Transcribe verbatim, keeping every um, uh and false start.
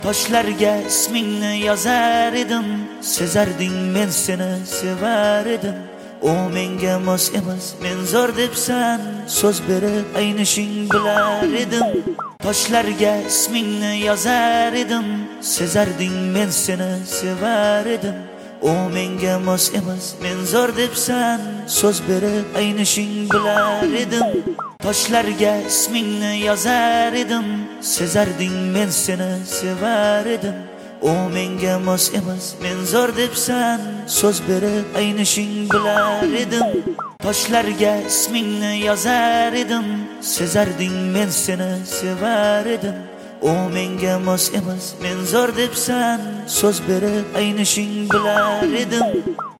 Toshlarga ismingni yozar edim, sezarding men seni sevar edim. O menga mos emas, men zo'r debsan, so'z berib aynishing bilar edim. Toshlarga ismingni yozar edim, sezarding men seni sevar edim. O menga mos emas, men zo'r debsan, so'z berib aynishing bilar edim. Toshlarga ismingni yozar edim, sezarding men seni sevar edim. O menga mos emas, men zo'r debsan, so'z berib aynishing bilar edim. Toshlarga ismingni yozar edim, sezarding men seni sevar edim. O menga mos emas, men zo'r debsan, so'z berib aynishing bilar edim.